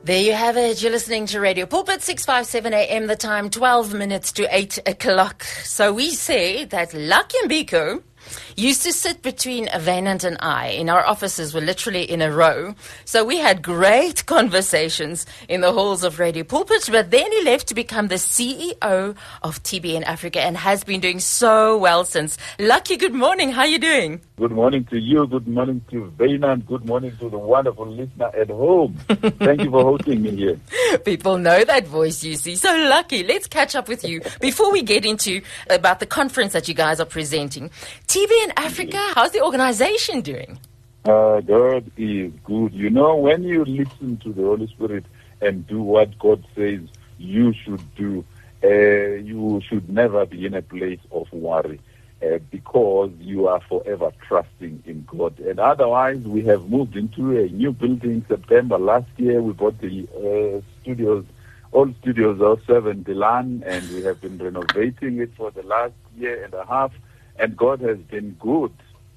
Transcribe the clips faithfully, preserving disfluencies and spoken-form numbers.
There you have it. You're listening to Radio Pulpit, six fifty-seven A M, the time twelve minutes to eight o'clock. So we say that Lucky Mbiko used to sit between Wynand and I in our offices. Were literally in a row. So we had great conversations in the halls of Radio Pulpit, but then he left to become the C E O of T B N Africa and has been doing so well since. Lucky, good morning. How are you doing? Good morning to you. Good morning to Wynand. Good morning to the wonderful listener at home. Thank you for hosting me here. People know that voice, you see. So Lucky, let's catch up with you before we get into about the conference that you guys are presenting. T B N Africa, how's the organization doing? Uh, God is good. You know, when you listen to the Holy Spirit and do what God says you should do, uh, you should never be in a place of worry uh, because you are forever trusting in God. And otherwise, we have moved into a new building September last year. We bought the uh, studios, all studios of Seven Delan, and we have been renovating it for the last year and a half. And God has been good.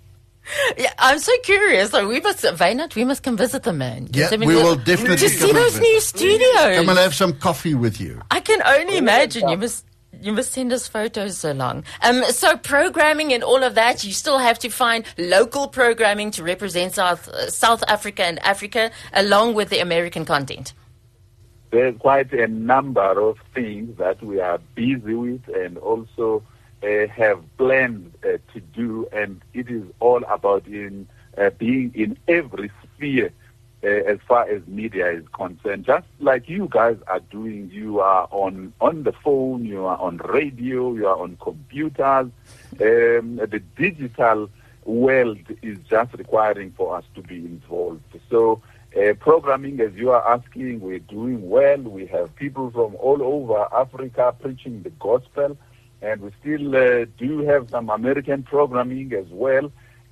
Yeah, I'm so curious. So we must, Wynand, we must come visit the man. Yeah, I mean, we will definitely to see come those and new visit. studios. Come and have some coffee with you. I can only imagine. You must, you must send us photos so long. Um, so programming and all of that, you still have to find local programming to represent South uh, South Africa and Africa, along with the American content. There's quite a number of things that we are busy with, and also Uh, have plans uh, to do, and it is all about in uh, being in every sphere uh, as far as media is concerned. Just like you guys are doing, you are on, on the phone, you are on radio, you are on computers. Um, the digital world is just requiring for us to be involved. So uh, programming, as you are asking, we're doing well. We have people from all over Africa preaching the gospel. And we still uh, do have some American programming as well.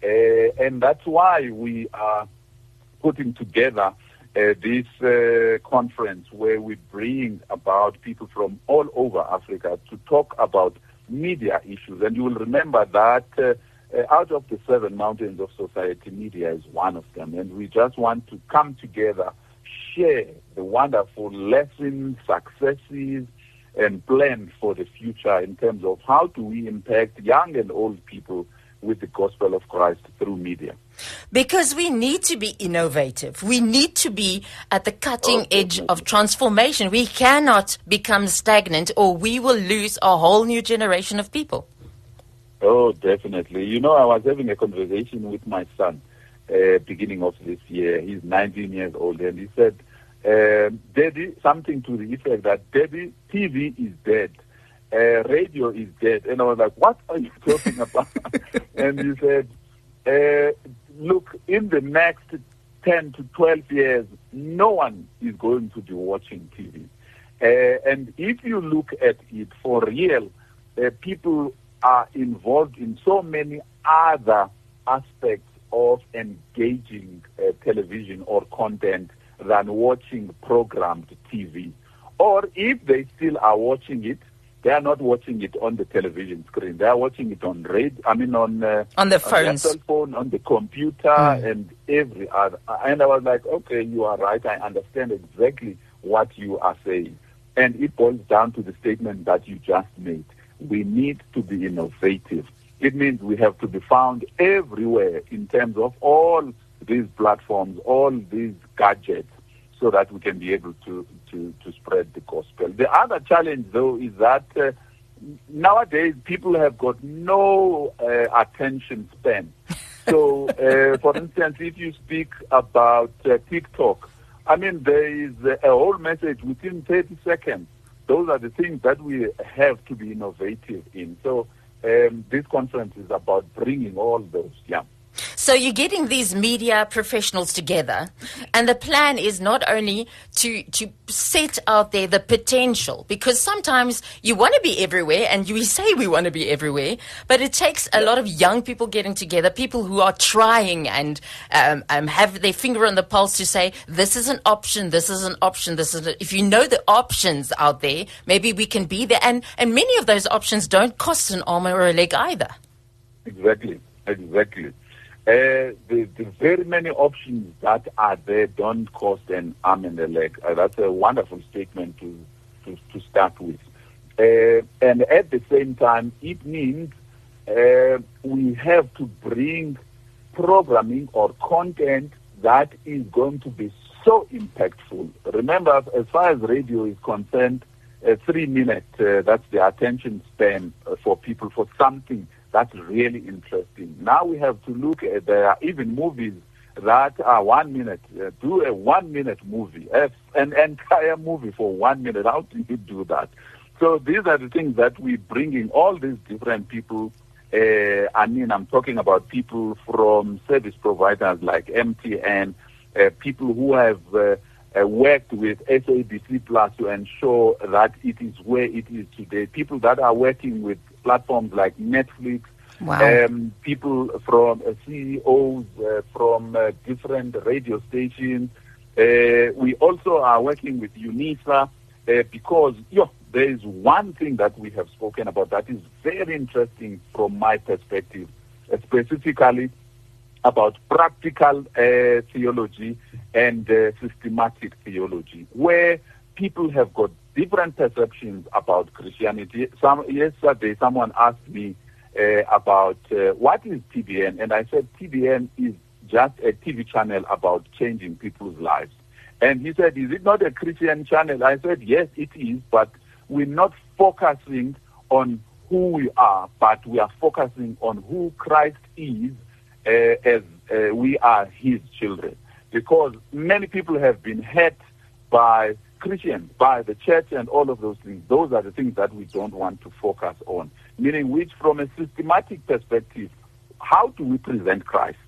Uh, and that's why we are putting together uh, this uh, conference where we bring about people from all over Africa to talk about media issues. And you will remember that uh, uh, out of the seven mountains of society, media is one of them. And we just want to come together, share the wonderful lessons, successes, and plan for the future in terms of how do we impact young and old people with the gospel of Christ through media. Because we need to be innovative. We need to be at the cutting oh, edge of transformation. We cannot become stagnant, or we will lose a whole new generation of people. Oh, definitely. You know, I was having a conversation with my son uh, beginning of this year. He's nineteen years old, and he said, Uh, Daddy, something to the effect that, Daddy, T V is dead, uh, radio is dead. And I was like, what are you talking about? And he said, uh, look, in the next ten to twelve years, no one is going to be watching T V. Uh, and if you look at it for real, uh, people are involved in so many other aspects of engaging uh, television or content than watching programmed T V. Or if they still are watching it, they are not watching it on the television screen. They are watching it on radio, I mean on, uh, on the on phones, their cell phone, on the computer, mm. and every other. And I was like, okay, you are right. I understand exactly what you are saying. And it boils down to the statement that you just made. We need to be innovative. It means we have to be found everywhere in terms of all these platforms, all these gadgets, so that we can be able to, to, to spread the gospel. The other challenge, though, is that uh, nowadays people have got no uh, attention span. So, uh, for instance, if you speak about uh, TikTok, I mean, there is a whole message within thirty seconds. Those are the things that we have to be innovative in. So um, this conference is about bringing all those, yeah. So you're getting these media professionals together, and the plan is not only to to set out there the potential, because sometimes you want to be everywhere, and we say we want to be everywhere, but it takes a lot of young people getting together, people who are trying and um, um, have their finger on the pulse to say, this is an option, this is an option, this is a, if you know the options out there, maybe we can be there. And, and many of those options don't cost an arm or a leg either. Exactly, exactly. Uh, the, the very many options that are there don't cost an arm and a leg. Uh, that's a wonderful statement to, to, to start with. Uh, and at the same time, it means uh, we have to bring programming or content that is going to be so impactful. Remember, as far as radio is concerned, uh, three minutes, uh, that's the attention span uh, for people for something that's really interesting. Now we have to look at, there are even movies that are one minute. Uh, do a one-minute movie, uh, an entire movie for one minute. How do you do that? So these are the things that we're bringing all these different people. Uh, I mean, I'm talking about people from service providers like M T N, uh, people who have uh, uh, worked with S A B C Plus to ensure that it is where it is today, people that are working with platforms like Netflix, wow. um, people from uh, C E Os uh, from uh, different radio stations. Uh, we also are working with UNISA uh, because yo, there is one thing that we have spoken about that is very interesting from my perspective, uh, specifically about practical uh, theology and uh, systematic theology, where people have got different perceptions about Christianity. Some yesterday, someone asked me uh, about uh, what is T B N, and I said T B N is just a T V channel about changing people's lives. And he said, "Is it not a Christian channel?" I said, "Yes, it is, but we're not focusing on who we are, but we are focusing on who Christ is uh, as uh, we are His children." Because many people have been hurt by Christians, by the church and all of those things. Those are the things that we don't want to focus on. Meaning which, from a systematic perspective, how do we present Christ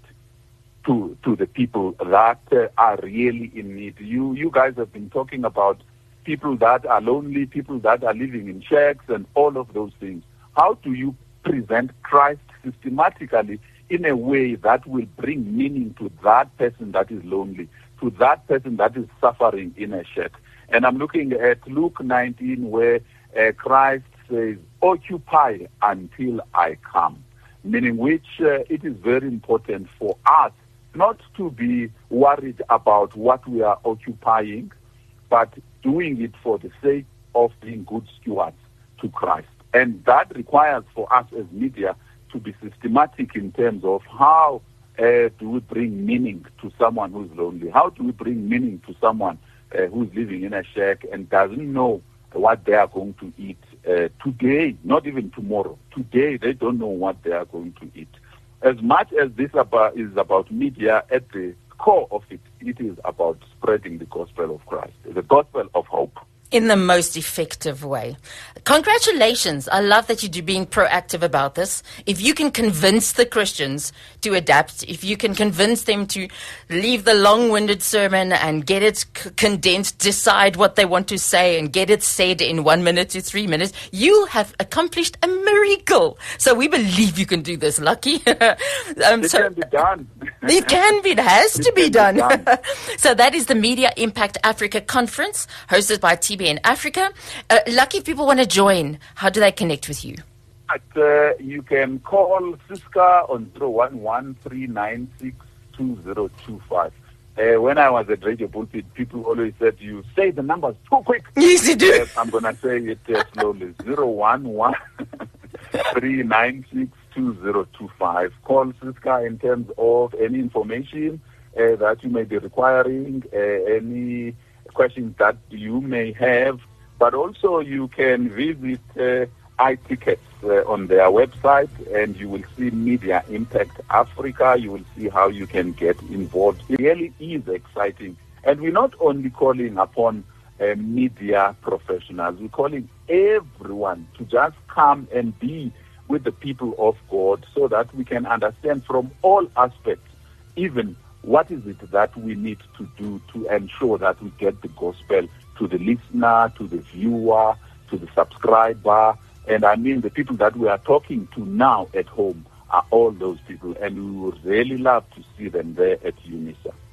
to to the people that uh, are really in need? You you guys have been talking about people that are lonely, people that are living in shacks and all of those things. How do you present Christ systematically in a way that will bring meaning to that person that is lonely, to that person that is suffering in a shack? And I'm looking at Luke nineteen, where uh, Christ says, "Occupy until I come," meaning which uh, it is very important for us not to be worried about what we are occupying, but doing it for the sake of being good stewards to Christ. And that requires for us as media to be systematic in terms of how uh, do we bring meaning to someone who's lonely? How do we bring meaning to someone uh, who's living in a shack and doesn't know what they are going to eat uh, today, not even tomorrow. Today, they don't know what they are going to eat. As much as this about, is about media, at the core of it, it is about spreading the gospel of Christ, the gospel of hope. In the most effective way. Congratulations. I love that you're being proactive about this. If you can convince the Christians to adapt, if you can convince them to leave the long-winded sermon and get it c- condensed, decide what they want to say and get it said in one minute to three minutes, you have accomplished a miracle. So we believe you can do this, Lucky. um, it so can be done. It can be. It has it to be done. be done. So that is the Media Impact Africa Conference hosted by T B N Africa. Uh, Lucky, if people want to join, how do they connect with you? But, uh, you can call Siska on zero one one three nine six two zero two five. Uh, when I was at Radio Pulpit, people always said, you say the numbers too quick. Yes, you do. Uh, I'm going to say it uh, slowly. zero one one three nine six two zero two five. Call Siska in terms of any information uh, that you may be requiring, uh, any questions that you may have, but also you can visit uh, iTickets uh, on their website, and you will see Media Impact Africa. You will see how you can get involved. It really is exciting. And we're not only calling upon uh, media professionals, we're calling everyone to just come and be with the people of God so that we can understand from all aspects, even what is it that we need to do to ensure that we get the gospel to the listener, to the viewer, to the subscriber. And I mean, the people that we are talking to now at home are all those people, and we would really love to see them there at UNISA.